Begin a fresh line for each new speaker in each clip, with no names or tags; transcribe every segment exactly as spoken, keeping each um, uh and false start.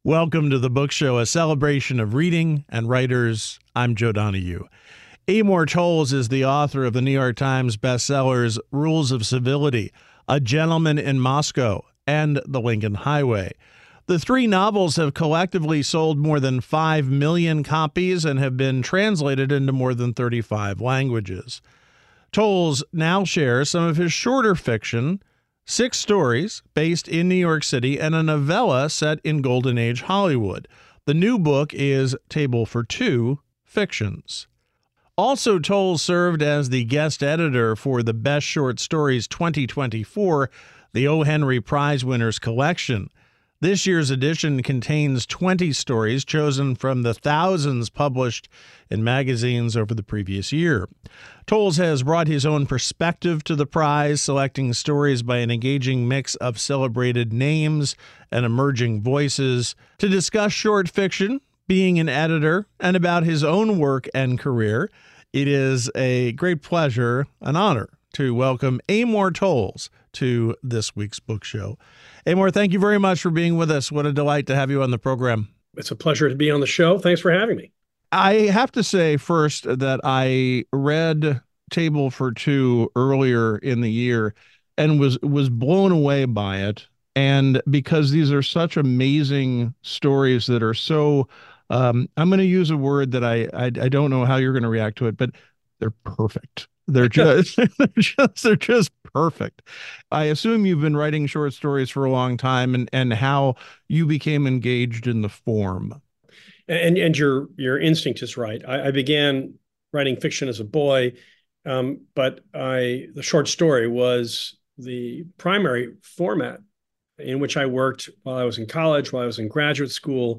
Welcome to the Book Show, a celebration of reading and writers. I'm Joe Donahue. Amor Towles is the author of the New York Times bestsellers Rules of Civility, A Gentleman in Moscow, and The Lincoln Highway. The three novels have collectively sold more than five million copies and have been translated into more than thirty-five languages. Towles now shares some of his shorter fiction, six stories based in New York City, and a novella set in Golden Age Hollywood. The new book is Table for Two Fictions. Also, Towles served as the guest editor for the Best Short Stories twenty twenty-four, the O. Henry Prize Winners Collection. This year's edition contains twenty stories chosen from the thousands published in magazines over the previous year. Towles has brought his own perspective to the prize, selecting stories by an engaging mix of celebrated names and emerging voices. To discuss short fiction, being an editor, and about his own work and career, it is a great pleasure, an honor, to welcome Amor Towles to this week's book show. Amor, thank you very much for being with us. What a delight to have you on the program.
It's a pleasure to be on the show. Thanks for having me.
I have to say first that I read Table for Two earlier in the year and was was blown away by it. And because these are such amazing stories that are so, um, I'm going to use a word that I, I I don't know how you're going to react to it, but they're perfect. They're just, they're just, they're just perfect. I assume you've been writing short stories for a long time, and, and how you became engaged in the form.
And and your your instinct is right. I, I began writing fiction as a boy, um, but I the short story was the primary format in which I worked while I was in college, while I was in graduate school,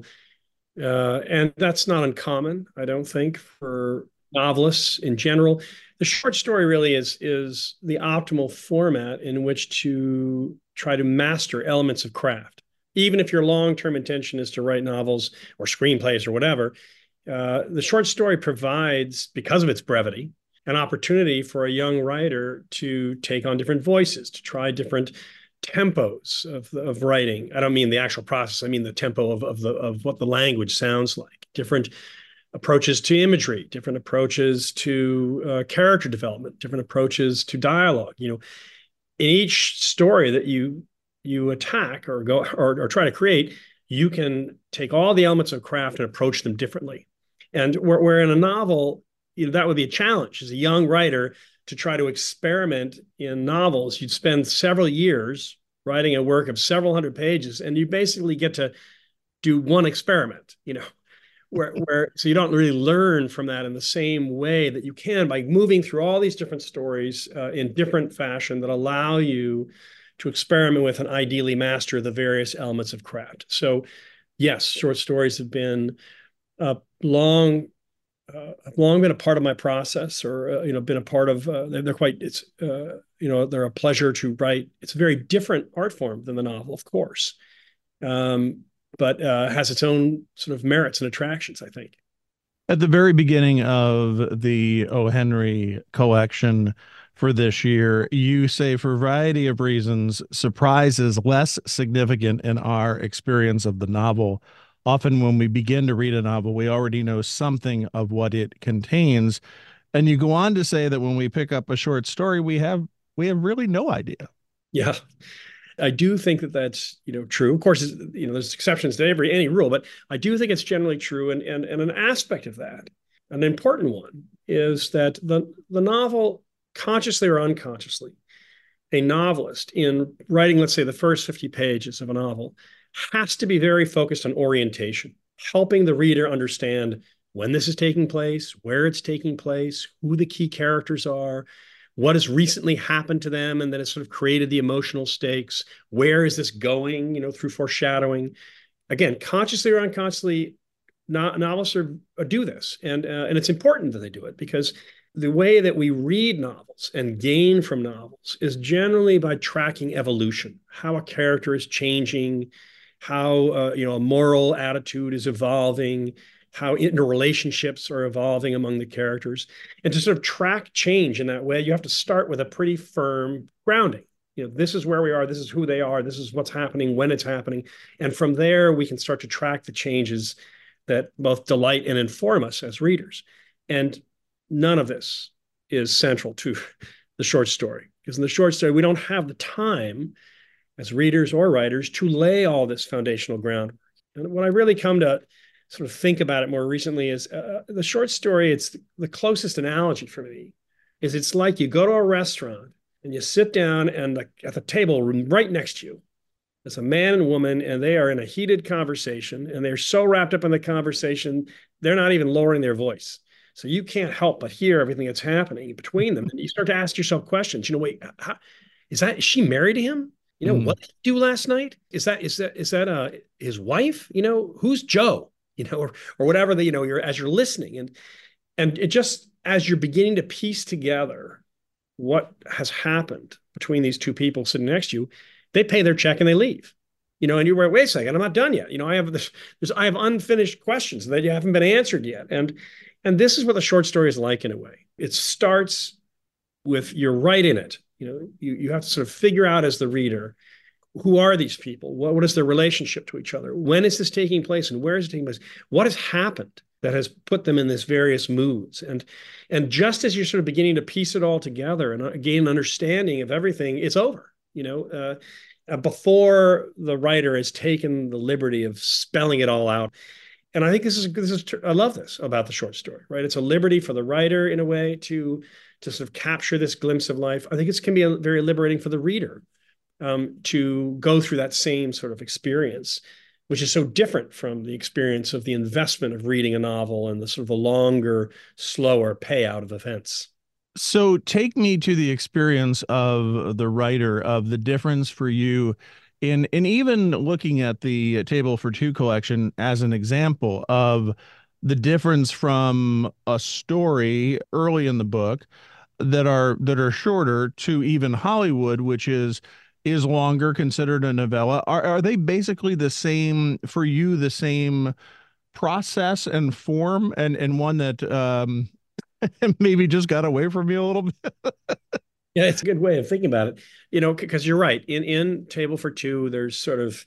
uh, and that's not uncommon, I don't think, for novelists in general. The short story really is is the optimal format in which to try to master elements of craft. Even if your long-term intention is to write novels or screenplays or whatever, uh, the short story provides, because of its brevity, an opportunity for a young writer to take on different voices, to try different tempos of, of writing. I don't mean the actual process. I mean the tempo of, of, the, of what the language sounds like, different approaches to imagery, different approaches to uh, character development, different approaches to dialogue. You know, in each story that you you attack or go or, or try to create, you can take all the elements of craft and approach them differently. And where, where in a novel, you know, that would be a challenge as a young writer to try to experiment in novels. You'd spend several years writing a work of several hundred pages, and you basically get to do one experiment, you know, where, where so you don't really learn from that in the same way that you can by moving through all these different stories uh, in different fashion that allow you to experiment with and ideally master the various elements of craft. So yes, short stories have been uh, long, uh, long been a part of my process, or, uh, you know, been a part of, uh, they're, they're quite, it's, uh, you know, they're a pleasure to write. It's a very different art form than the novel, of course, um, but uh, has its own sort of merits and attractions, I think.
At the very beginning of the O. Henry collection for this year, you say, for a variety of reasons, surprise is less significant in our experience of the novel. Often when we begin to read a novel, we already know something of what it contains. And you go on to say that when we pick up a short story, we have we have really no idea.
Yeah. I do think that that's, you know, true. Of course, you know, there's exceptions to every any rule, but I do think it's generally true. And and and an aspect of that, an important one, is that the the novel, consciously or unconsciously, a novelist in writing, let's say, the first fifty pages of a novel, has to be very focused on orientation, helping the reader understand when this is taking place, where it's taking place, who the key characters are, what has recently happened to them and that has sort of created the emotional stakes. Where is this going, you know, through foreshadowing? Again, consciously or unconsciously, no, novelists are, uh, do this. And, uh, and it's important that they do it, because the way that we read novels and gain from novels is generally by tracking evolution, how a character is changing, how, uh, you know, a moral attitude is evolving, how interrelationships are evolving among the characters. And to sort of track change in that way, you have to start with a pretty firm grounding. You know, this is where we are. This is who they are. This is what's happening when it's happening. And from there, we can start to track the changes that both delight and inform us as readers. And none of this is central to the short story, because in the short story, we don't have the time as readers or writers to lay all this foundational groundwork. And what I really come to sort of think about it more recently is uh, the short story, it's the closest analogy for me, is it's like you go to a restaurant and you sit down and the, at the table right next to you, there's a man and woman, and they are in a heated conversation, and they're so wrapped up in the conversation, they're not even lowering their voice. So you can't help but hear everything that's happening between them. And you start to ask yourself questions. You know, wait, how, is that, is she married to him? You know, mm. what did he do last night? Is that, is that, is that uh, his wife? You know, who's Joe? You know, or, or whatever that, you know, you're, as you're listening. And, and it just, as you're beginning to piece together what has happened between these two people sitting next to you, they pay their check and they leave. You know, and you're like, wait a second, I'm not done yet. You know, I have this, there's, I have unfinished questions that you haven't been answered yet. And, and this is what the short story is like in a way. It starts with, you're right in it. You know, you, you have to sort of figure out as the reader, who are these people? What, what is their relationship to each other? When is this taking place and where is it taking place? What has happened that has put them in this various moods? And, and just as you're sort of beginning to piece it all together and gain an understanding of everything, it's over. You know, uh, uh, before the writer has taken the liberty of spelling it all out. And I think this is, this is, I love this about the short story, right? It's a liberty for the writer in a way to, to sort of capture this glimpse of life. I think it can be a, very liberating for the reader um, to go through that same sort of experience, which is so different from the experience of the investment of reading a novel and the sort of a longer, slower payout of events.
So take me to the experience of the writer, of the difference for you in, in even looking at the Table for Two collection as an example of the difference from a story early in the book that are that are shorter to even Hollywood, which is is longer, considered a novella. Are are they basically the same for you, the same process and form, and and one that um maybe just got away from you a little bit?
Yeah, it's a good way of thinking about it. You know, because you're right. In in Table for Two, there's sort of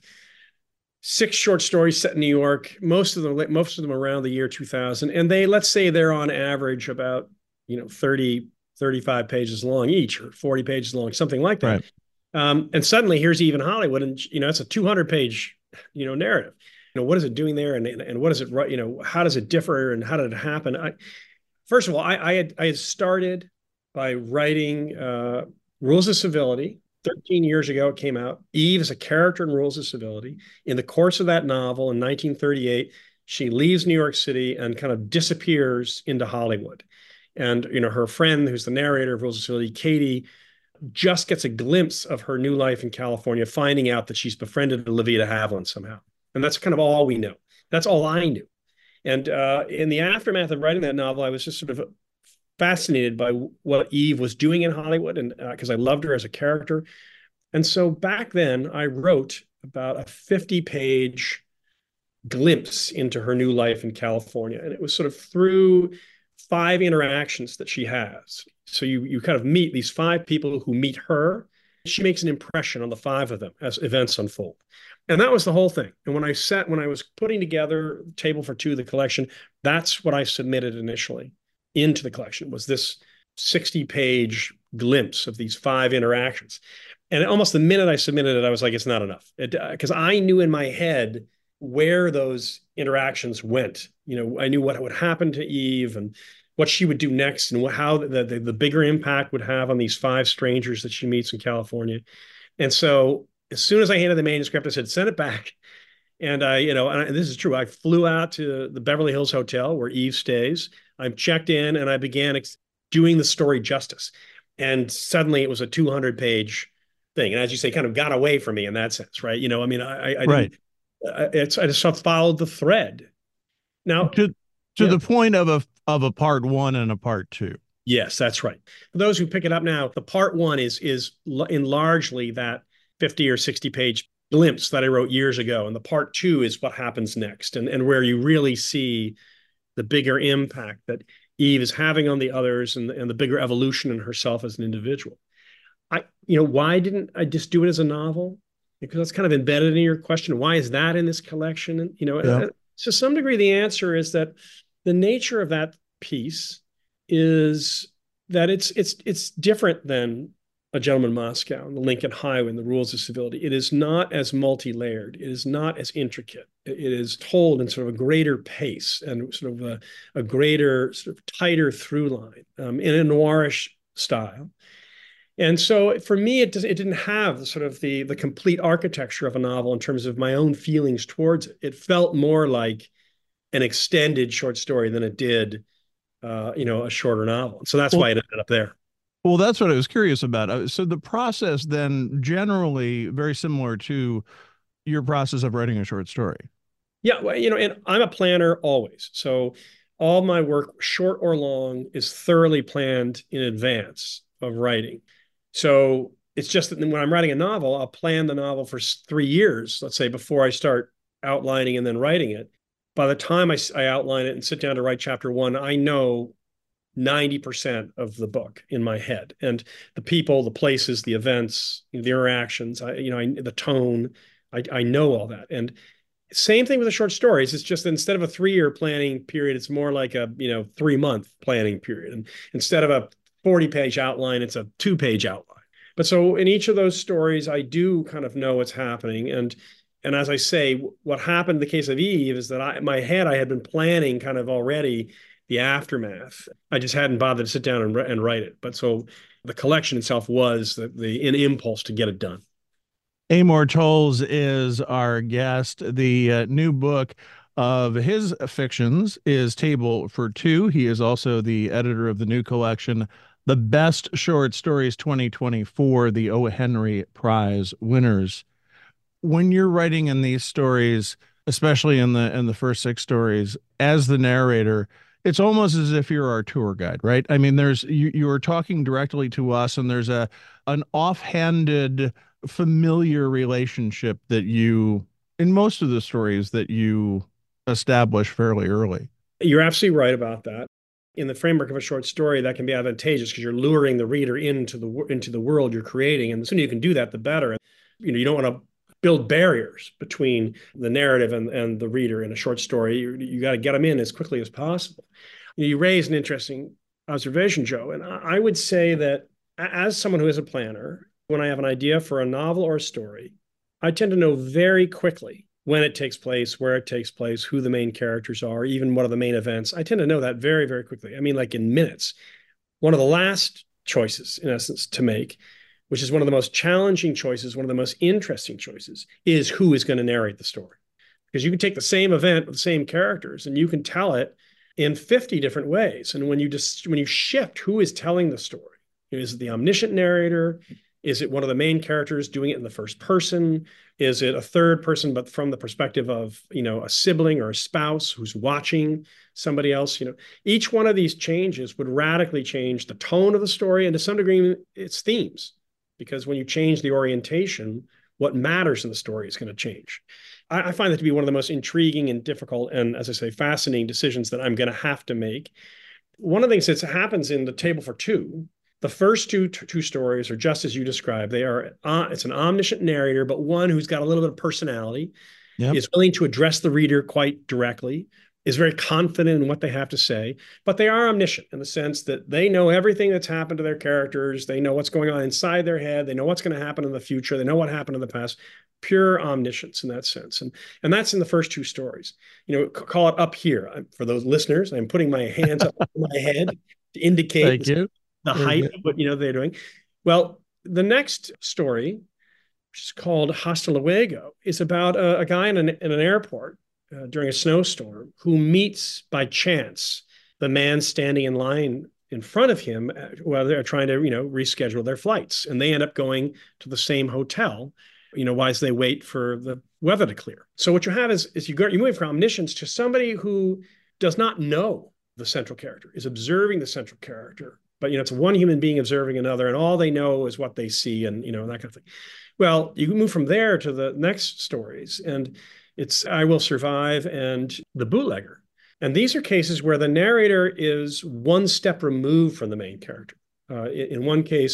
six short stories set in New York. Most of them, most of them around the year two thousand, and they, let's say, they're on average about, you know, thirty, thirty-five pages long each, or forty pages long, something like that.
Right.
Um, and suddenly here's Even Hollywood, and you know, it's a two hundred page, you know, narrative. You know, what is it doing there, and and, and what is it? You know, how does it differ, and how did it happen? I, first of all, I, I had I had started by writing uh, Rules of Civility. thirteen years ago, it came out. Eve is a character in Rules of Civility. In the course of that novel in nineteen thirty-eight, she leaves New York City and kind of disappears into Hollywood. And, you know, her friend, who's the narrator of Rules of Civility, Katie, just gets a glimpse of her new life in California, finding out that she's befriended Olivia de Havilland somehow. And that's kind of all we know. That's all I knew. And uh, in the aftermath of writing that novel, I was just sort of fascinated by what Eve was doing in Hollywood, and because uh, I loved her as a character. And so back then, I wrote about a fifty page glimpse into her new life in California. And it was sort of through five interactions that she has. So you, you kind of meet these five people who meet her. She makes an impression on the five of them as events unfold. And that was the whole thing. And when I sat, when I was putting together Table for Two, the collection, that's what I submitted initially into the collection, was this sixty page glimpse of these five interactions. And almost the minute I submitted it, I was like, it's not enough. Because I knew in my head where those interactions went. You know, I knew what would happen to Eve and what she would do next, and what, how the, the, the bigger impact would have on these five strangers that she meets in California. And so as soon as I handed the manuscript, I said, send it back. And I, you know, and, I, and this is true, I flew out to the Beverly Hills Hotel where Eve stays. I'm checked in, and I began ex- doing the story justice. And suddenly it was a two hundred page thing. And as you say, kind of got away from me in that sense, right? You know, I mean, I, I,
right.
I, it's, I just followed the thread. Now,
to to
yeah.
the point of a of a part one and a part two.
Yes, that's right. For those who pick it up now, the part one is is in largely that fifty or sixty page glimpse that I wrote years ago, and the part two is what happens next, and and where you really see the bigger impact that Eve is having on the others, and and the bigger evolution in herself as an individual. I, you know, why didn't I just do it as a novel? Because that's kind of embedded in your question. Why is that in this collection? And, you know,
Yeah.
uh, to some degree, the answer is that the nature of that piece is that it's it's it's different than A Gentleman in Moscow and the Lincoln Highway and the Rules of Civility. It is not as multi-layered. It is not as intricate. It is told in sort of a greater pace and sort of a, a greater, sort of tighter through line um, in a noirish style. And so for me, it, does, it didn't have the sort of the, the complete architecture of a novel in terms of my own feelings towards it. It felt more like an extended short story than it did, uh, you know, a shorter novel. So that's
Well,
why it ended up there.
well, that's what I was curious about. Uh, So the process then generally very similar to your process of writing a short story.
Yeah, well, you know, and I'm a planner always. So all my work, short or long, is thoroughly planned in advance of writing. So it's just that when I'm writing a novel, I'll plan the novel for three years, let's say, before I start outlining and then writing it. By the time I, I outline it and sit down to write chapter one, I know ninety percent of the book in my head, and the people, the places, the events, the interactions, I, you know, I, the tone, I, I know all that. And same thing with the short stories. It's just instead of a three-year planning period, it's more like a, you know, three-month planning period. And instead of a forty-page outline, it's a two-page outline. But so in each of those stories, I do kind of know what's happening. And and as I say, what happened in the case of Eve is that I, in my head, I had been planning kind of already the aftermath. I just hadn't bothered to sit down and, and write it. But so the collection itself was the, the an impulse to get it done.
Amor Towles is our guest. The uh, new book of his fictions is Table for Two. He is also the editor of the new collection, The Best Short Stories twenty twenty-four, the O. Henry Prize winners. When you're writing in these stories, especially in the in the first six stories, as the narrator, it's almost as if you're our tour guide, right? I mean, there's you you are talking directly to us, and there's a an offhanded, familiar relationship that you in most of the stories that you establish fairly early.
You're absolutely right about that. In the framework of a short story, that can be advantageous because you're luring the reader into the into the world you're creating, and the sooner you can do that, the better. You know, you don't want to build barriers between the narrative and, and the reader in a short story. You, you got to get them in as quickly as possible. You, know, you raise an interesting observation, Joe, and I, I would say that as someone who is a planner, when I have an idea for a novel or a story, I tend to know very quickly when it takes place, where it takes place, who the main characters are, even what are the main events. I tend to know that very, very quickly. I mean, like in minutes. One of the last choices, in essence, to make, which is one of the most challenging choices, one of the most interesting choices, is who is going to narrate the story. Because you can take the same event with the same characters and you can tell it in fifty different ways. And when you just when you shift who is telling the story, is it the omniscient narrator? Is it one of the main characters doing it in the first person? Is it a third person, but from the perspective of, you know, a sibling or a spouse who's watching somebody else? You know, each one of these changes would radically change the tone of the story and to some degree its themes. Because when you change the orientation, what matters in the story is going to change. I, I find that to be one of the most intriguing and difficult and, as I say, fascinating decisions that I'm going to have to make. One of the things that happens in the Table for Two, the first two two stories are just as you described. They are uh, it's an omniscient narrator, but one who's got a little bit of personality,
Yep.
is willing to address the reader quite directly, is very confident in what they have to say, but they are omniscient in the sense that they know everything that's happened to their characters. They know what's going on inside their head. They know what's going to happen in the future. They know what happened in the past. Pure omniscience in that sense. And, and that's in the first two stories. You know, call it up here. For those listeners, I'm putting my hands up on my head to indicate
Thank you.
the
Very
height
good.
of what, you know, they're doing. Well, the next story, which is called Hasta Luego, is about a, a guy in an, in an airport uh, during a snowstorm who meets by chance the man standing in line in front of him while they're trying to, you know, reschedule their flights. And they end up going to the same hotel, you know, while they wait for the weather to clear. So what you have is, is you go, you move from omniscience to somebody who does not know the central character, is observing the central character. But, you know, it's one human being observing another, and all they know is what they see and, you know, that kind of thing. Well, you can move from there to the next stories, and it's I Will Survive and The Bootlegger. And these are cases where the narrator is one step removed from the main character. Uh, in one case,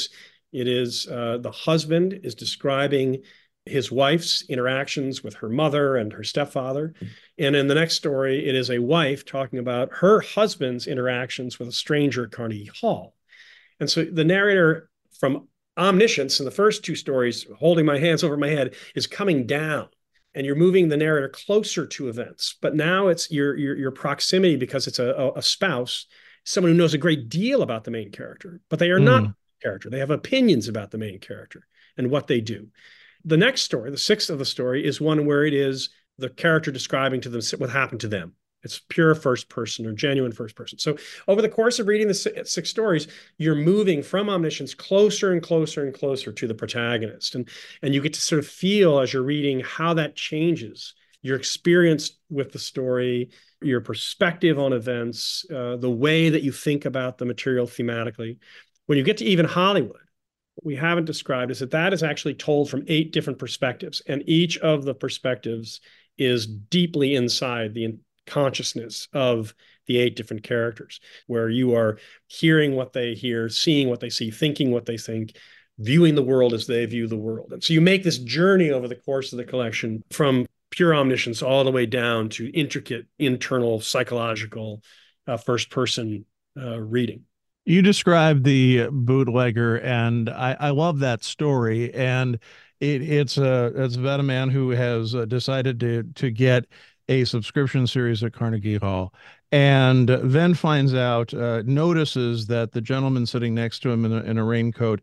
It is uh, the husband is describing his wife's interactions with her mother and her stepfather. And in the next story, it is a wife talking about her husband's interactions with a stranger at Carnegie Hall. And so the narrator from omniscience in the first two stories, holding my hands over my head, is coming down, and you're moving the narrator closer to events. But now it's your your, your proximity, because it's a, a spouse, someone who knows a great deal about the main character, but they are not
Mm.
the character. They have opinions about the main character and what they do. The next story, the sixth of the story, is one where it is the character describing to them what happened to them. It's pure first person or genuine first person. So over the course of reading the six stories, you're moving from omniscience closer and closer and closer to the protagonist. And, and you get to sort of feel as you're reading how that changes your experience with the story, your perspective on events, uh, the way that you think about the material thematically. When you get to Even Hollywood, what we haven't described is that that is actually told from eight different perspectives. And each of the perspectives is deeply inside the consciousness of the eight different characters, where you are hearing what they hear, seeing what they see, thinking what they think, viewing the world as they view the world. And so you make this journey over the course of the collection from pure omniscience all the way down to intricate internal psychological uh, first person uh, reading.
You described the bootlegger, and I, I love that story. And it, it's a it's about a man who has uh, decided to to get a subscription series at Carnegie Hall, and then finds out, uh, notices that the gentleman sitting next to him in a, in a raincoat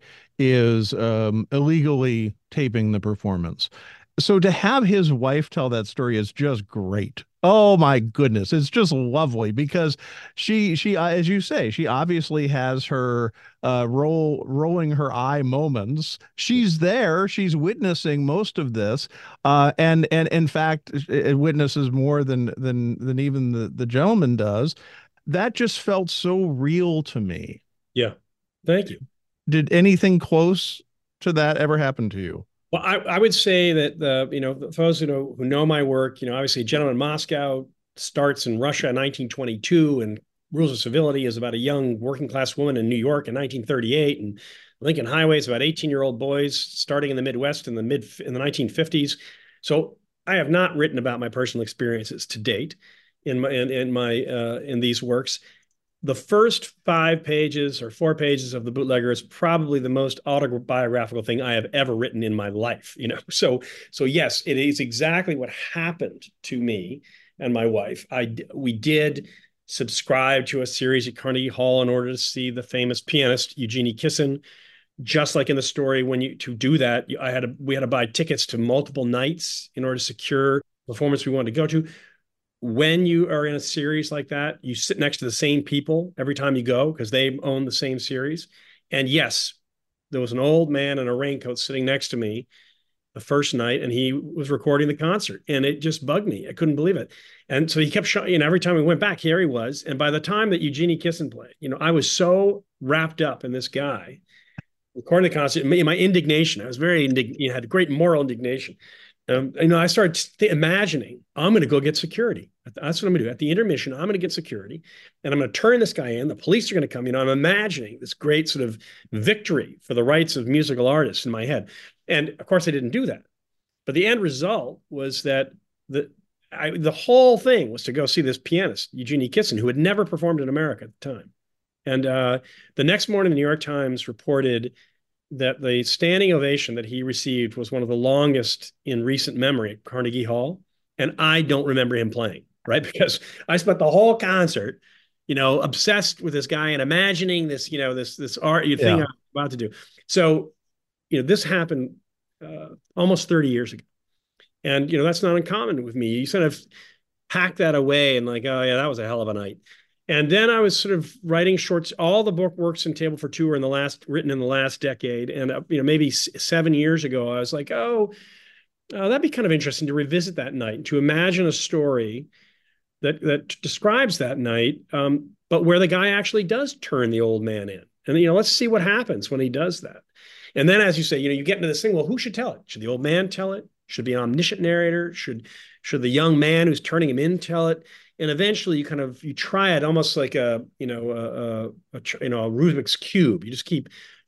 is um, illegally taping the performance. So to have his wife tell that story is just great. Oh my goodness, it's just lovely, because she she uh, as you say, she obviously has her uh roll rolling her eye moments. She's there, she's witnessing most of this, uh and and in fact it witnesses more than than than even the the gentleman does. That just felt so real to me.
Yeah. Thank you.
Did anything close to that ever happen to you?
Well, I, I would say that the you know those who know who know my work, you know, obviously, Gentleman in Moscow starts in Russia in nineteen twenty-two, and Rules of Civility is about a young working class woman in New York in nineteen thirty-eight, and Lincoln Highway is about eighteen year old boys starting in the Midwest in the mid in the nineteen fifties. So I have not written about my personal experiences to date in my in, in my uh, in these works. The first five pages or four pages of The Bootlegger is probably the most autobiographical thing I have ever written in my life. You know, so so yes, it is exactly what happened to me and my wife. I we did subscribe to a series at Carnegie Hall in order to see the famous pianist Eugenie Kissin. Just like in the story, when you to do that, I had to, we had to buy tickets to multiple nights in order to secure the performance we wanted to go to. When you are in a series like that, you sit next to the same people every time you go because they own the same series. And yes, there was an old man in a raincoat sitting next to me the first night, and he was recording the concert, and it just bugged me. I couldn't believe it. And so he kept showing, and every time we went back, here he was. And by the time that Eugenie Kissin played, you know, I was so wrapped up in this guy recording the concert, my indignation. I was very indignant, you know, had great moral indignation. Um, you know, I started th- imagining, I'm going to go get security. That's what I'm going to do. At the intermission, I'm going to get security, and I'm going to turn this guy in. The police are going to come. You know, I'm imagining this great sort of victory for the rights of musical artists in my head. And of course, I didn't do that. But the end result was that the I, the whole thing was to go see this pianist, Eugenie Kissin, who had never performed in America at the time. And uh, the next morning, the New York Times reported that the standing ovation that he received was one of the longest in recent memory at Carnegie Hall. And I don't remember him playing, right? Because I spent the whole concert, you know, obsessed with this guy and imagining this, you know, this, this art thing
Yeah.
I'm about to do. So, you know, this happened uh, almost thirty years ago. And, you know, that's not uncommon with me. You sort of pack that away and like, oh yeah, that was a hell of a night. And then I was sort of writing shorts. All the book works in Table for Two were in the last written in the last decade, and uh, you know maybe s- seven years ago, I was like, oh, uh, that'd be kind of interesting to revisit that night and to imagine a story that that describes that night, um, but where the guy actually does turn the old man in, and you know, let's see what happens when he does that. And then, as you say, you know, you get into this thing. Well, who should tell it? Should the old man tell it? Should it be an omniscient narrator? Should should the young man who's turning him in tell it? And eventually you kind of, you try it almost like a, you know, a, a, a you know, a Rubik's cube. You just keep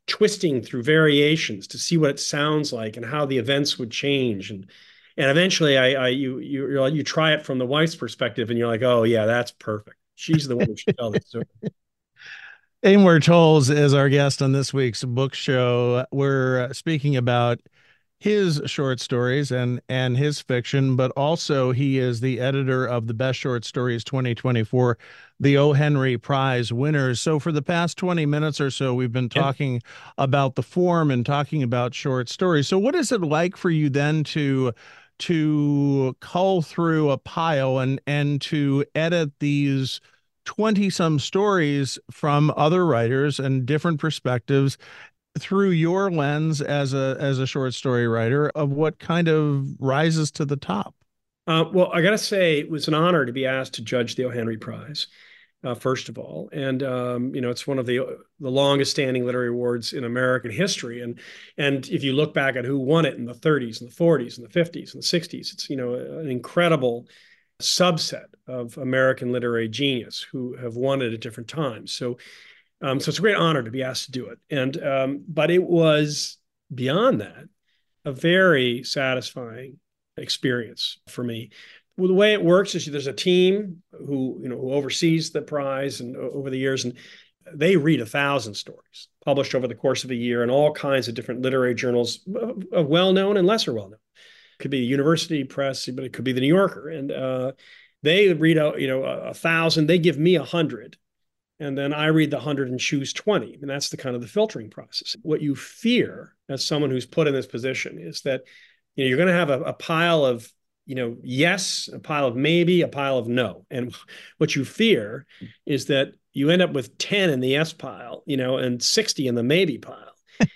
twisting through variations to see what it sounds like and how the events would change. And and eventually I, I you you you try it from the wife's perspective and you're like, oh yeah, that's perfect. She's the one who should tell this story.
Amor Towles is our guest on this week's book show. We're speaking about his short stories and and his fiction, but also he is the editor of the Best Short Stories twenty twenty-four, the O. Henry Prize winners. So for the past twenty minutes or so, we've been talking yeah. about the form and talking about short stories. So what is it like for you then to to cull through a pile and and to edit these twenty some stories from other writers and different perspectives through your lens as a as a short story writer of what kind of rises to the top?
Uh, well, I got to say, it was an honor to be asked to judge the O. Henry Prize, uh, first of all. And, um, you know, it's one of the the longest standing literary awards in American history. And and if you look back at who won it in the thirties and the forties and the fifties and the sixties, it's, you know, an incredible subset of American literary genius who have won it at different times. So, um, so it's a great honor to be asked to do it. And um, but it was beyond that a very satisfying experience for me. Well, the way it works is there's a team who you know who oversees the prize and over the years, and they read a thousand stories published over the course of a year in all kinds of different literary journals, well known and lesser well known. Could be the university press, but it could be the New Yorker. And uh, they read out, you know, a, a thousand. They give me a hundred, and then I read the hundred and choose twenty. And that's the kind of the filtering process. What you fear as someone who's put in this position is that you know you're going to have a, a pile of you know yes, a pile of maybe, a pile of no. And what you fear is that you end up with ten in the yes pile, you know, and sixty in the maybe pile.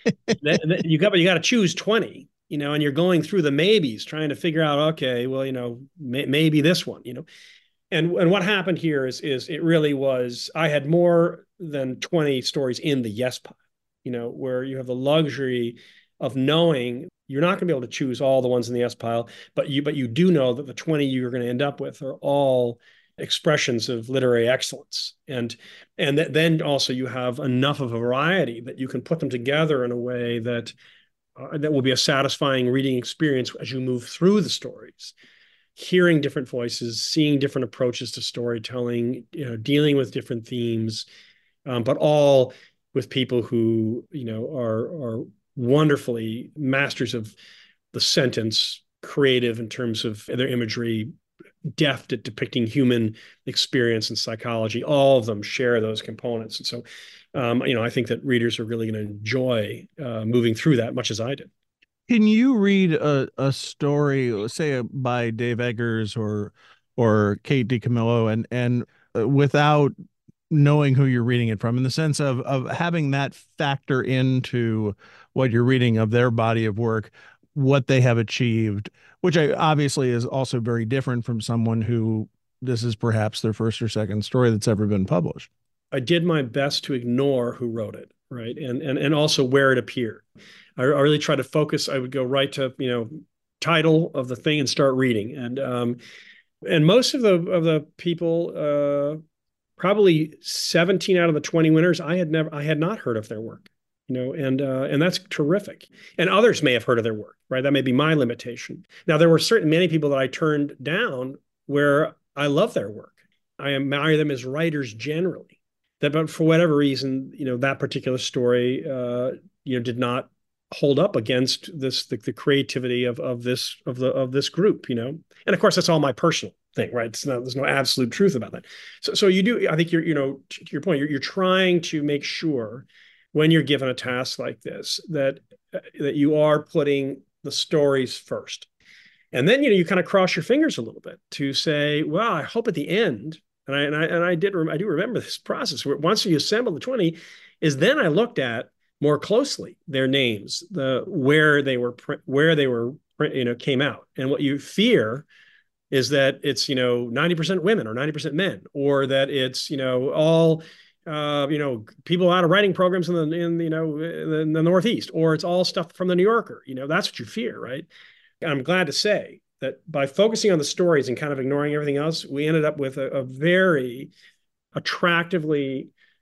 then, you got you got to choose twenty. You know, and you're going through the maybes, trying to figure out, okay, well, you know, may, maybe this one, you know, and and what happened here is is it really was I had more than twenty stories in the yes pile, you know, where you have the luxury of knowing you're not going to be able to choose all the ones in the yes pile, but you but you do know that the twenty you're going to end up with are all expressions of literary excellence, and and that then also you have enough of a variety that you can put them together in a way that. Uh, that will be a satisfying reading experience as you move through the stories, hearing different voices, seeing different approaches to storytelling, you know, dealing with different themes, um, but all with people who, you know, are, are wonderfully masters of the sentence, creative in terms of their imagery, deft at depicting human experience and psychology. All of them share those components. And so, um, you know, I think that readers are really going to enjoy uh, moving through that much as I did.
Can you read a, a story, say by Dave Eggers or or Kate DiCamillo, and and uh, without knowing who you're reading it from, in the sense of of having that factor into what you're reading of their body of work, what they have achieved, which I, obviously is also very different from someone who this is perhaps their first or second story that's ever been published?
I did my best to ignore who wrote it, right? And and and also where it appeared. I, I really tried to focus. I would go right to, you know, title of the thing and start reading. And um, and most of the of the people, uh, probably seventeen out of the twenty winners, I had never, I had not heard of their work, you know, and uh, and that's terrific. And others may have heard of their work, right? That may be my limitation. Now, there were certain many people that I turned down where I love their work. I admire them as writers generally. That, but for whatever reason, you know, that particular story, uh, you know, did not hold up against this the, the creativity of of this of the of this group, you know. And of course, that's all my personal thing, right? It's not, there's no absolute truth about that. So, so you do. I think you're, you know, to your point, you're you're trying to make sure when you're given a task like this that uh, that you are putting the stories first, and then you know you kind of cross your fingers a little bit to say, well, I hope at the end. And I, and I and I did I do remember this process where once you assemble the twenty, is then I looked at more closely their names, the where they were where they were you know came out, and what you fear is that it's you know ninety percent women or ninety percent men, or that it's you know all uh, you know people out of writing programs in the in you know in the Northeast, or it's all stuff from the New Yorker. You know that's what you fear, right? And I'm glad to say that by focusing on the stories and kind of ignoring everything else, we ended up with a, a very attractively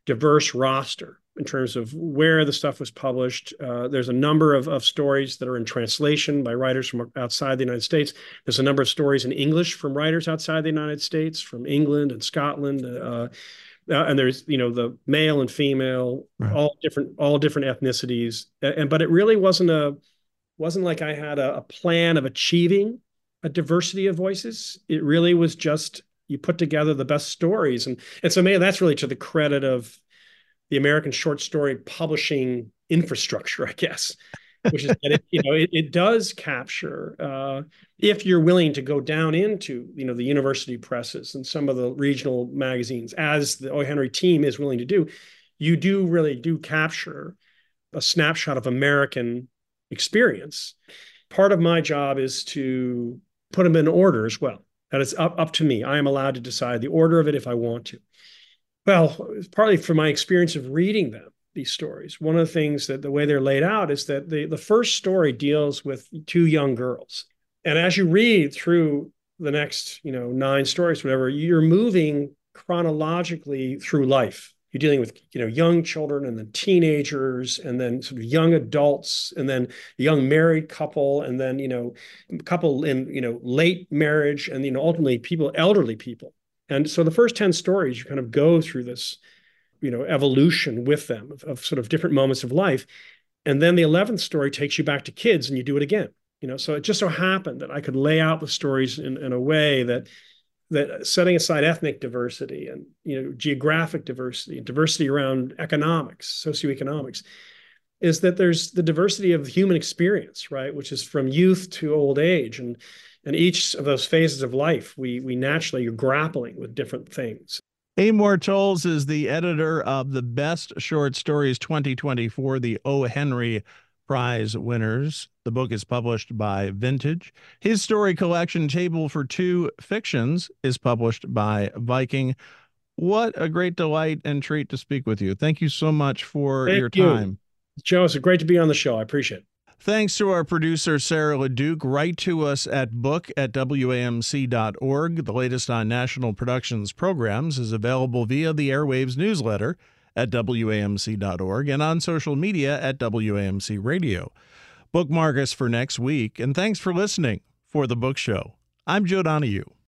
diverse roster in terms of where the stuff was published. Uh, there's a number of, of stories that are in translation by writers from outside the United States. There's a number of stories in English from writers outside the United States, from England and Scotland. Uh, uh, and there's, you know, the male and female, right. all different, all different ethnicities. And but it really wasn't a wasn't like I had a, a plan of achieving a diversity of voices. It really was just you put together the best stories, and and so maybe that's really to the credit of the American short story publishing infrastructure, I guess, which is that it, you know, it, it does capture, uh, if you're willing to go down into, you know, the university presses and some of the regional magazines, as the O. Henry team is willing to do, you do really do capture a snapshot of American experience. Part of my job is to put them in order as well. That is up, up to me. I am allowed to decide the order of it if I want to. Well, partly from my experience of reading them, these stories. One of the things that the way they're laid out is that the, the first story deals with two young girls. And as you read through the next, you know, nine stories, whatever, you're moving chronologically through life. You're dealing with, you know, young children and then teenagers and then sort of young adults and then a young married couple and then, you know, couple in, you know, late marriage and, you know, ultimately people, elderly people. And so the first ten stories, you kind of go through this, you know, evolution with them of, of sort of different moments of life. And then the eleventh story takes you back to kids and you do it again. You know, so it just so happened that I could lay out the stories in, in a way that that setting aside ethnic diversity and, you know, geographic diversity, diversity around economics, socioeconomics, is that there's the diversity of human experience, right? Which is from youth to old age. And, and each of those phases of life, we, we naturally are grappling with different things.
Amor Towles is the editor of the Best Short Stories twenty twenty-four, the O. Henry Prize winners. The book is published by Vintage. His story collection, Table for Two Fictions, is published by Viking. What a great delight and treat to speak with you. Thank you so much for
Thank
your
you.
time.
Joe, it's great to be on the show. I appreciate it.
Thanks to our producer, Sarah LeDuc. Write to us at book at W A M C dot org. The latest on National Productions programs is available via the Airwaves newsletter at W A M C dot org and on social media at W A M C Radio. Bookmark us for next week, and thanks for listening for The Book Show. I'm Joe Donahue.